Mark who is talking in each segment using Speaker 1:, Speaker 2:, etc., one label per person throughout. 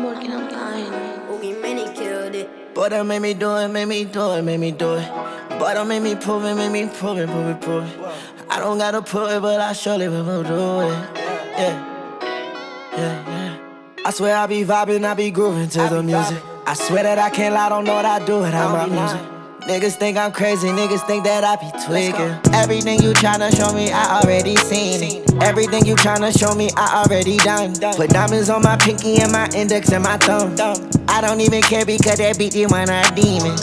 Speaker 1: I'm working on dying.
Speaker 2: Boogie Mini killed it.
Speaker 3: Boy, that made me do it, made me do it, made me do it. Boy, that made me prove it, made me prove it, prove it, prove it. I don't gotta prove it, but I surely will do it. Yeah. I swear I be vibing, I be grooving to the music. I swear that I can't lie, don't know what I do without my music. Niggas think I'm crazy, niggas think that I be tweaking. Everything you tryna show me, I already seen it. Everything you tryna show me, I already done. Put diamonds on my pinky and my index and my thumb. I don't even care because that beat you when I demon.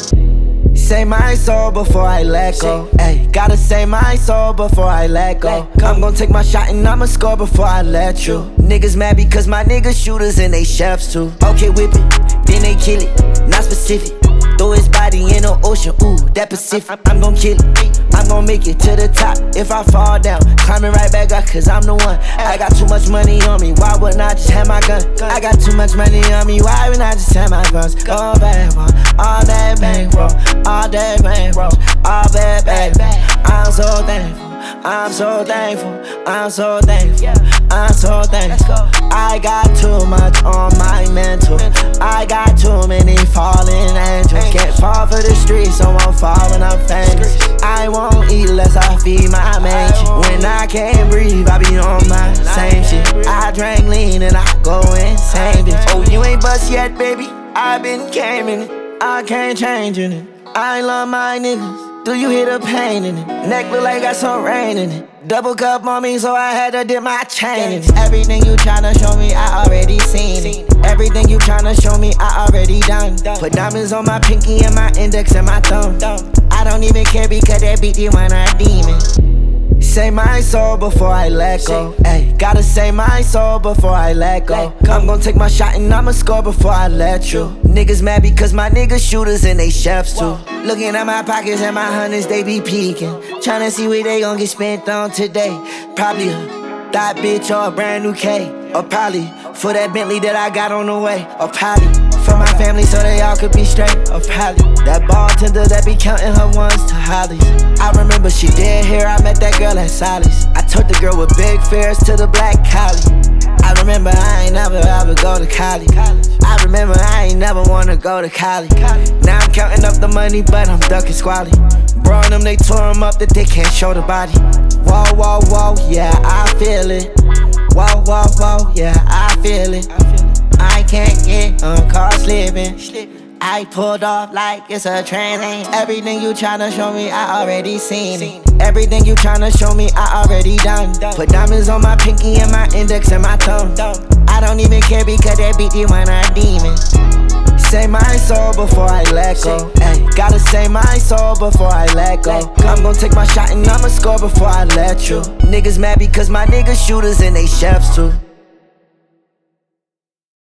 Speaker 3: Save my soul before I let go. Ay, gotta save my soul before I let go. I'm gon' take my shot and I'ma score before I let you. Niggas mad because my niggas shooters and they chefs too. Okay, whip it, then they kill it, not specific. Throw his body in the ocean, ooh, that Pacific. I'm gon' kill it, I'm gon' make it to the top. If I fall down, climbing right back up, cause I'm the one. I got too much money on me, why wouldn't I just have my gun? I got too much money on me, why wouldn't I just have my guns? All bad, bro, all that bankroll, all that bankroll, all bad, baby. I'm so thankful, I'm so thankful, I'm so thankful, I'm so thankful. I got too much on my mental, I got too many falling angels. Can't fall for the streets, so won't fall when I'm famous. I won't eat unless I feed my mansion. When I can't breathe, I be on my same shit. I drank lean and I go insane, bitch. Oh, you ain't bust yet, baby, I been gaming it. I can't change in it, I love my niggas. Do you hear the pain in it? Neck look like got some rain in it. Double cup on me, so I had to dip my chain in it. Everything you tryna show me, I already seen it. Everything you tryna show me, I already done. Put diamonds on my pinky and my index and my thumb. I don't even care because that beat you when I demon. Save my soul before I let go. Ay, gotta save my soul before I let go. I'm gon' take my shot and I'ma score before I let you. Niggas mad because my niggas shooters and they chefs too. Looking at my pockets and my hundreds, they be peeking. Tryna see what they gon' get spent on today. Probably a thought bitch or a brand new K. Or probably for that Bentley that I got on the way. Or probably for my family so they all could be straight. Or probably that bartender that be counting her ones to Hollies. I remember she did here, I met that girl at Sally's. I took the girl with big fares to the Black Collie. I remember I ain't never ever go to college. I remember I ain't never wanna go to college. Now I'm counting up the money, but I'm ducking squally. Bro and them, they tore him up that they can't show the body. Whoa, whoa, whoa, yeah, I feel it. Whoa, whoa, whoa, yeah, I feel it. I can't get caught slipping. I pulled off like it's a train. Everything you tryna show me, I already seen it. Everything you tryna show me, I already done. Put diamonds on my pinky and my index and my thumb. I don't even care because that beat you when I demon. Save my soul before I let go. Ay, gotta save my soul before I let go. I'm gon' take my shot and I'ma score before I let you. Niggas mad because my niggas shooters and they chefs too.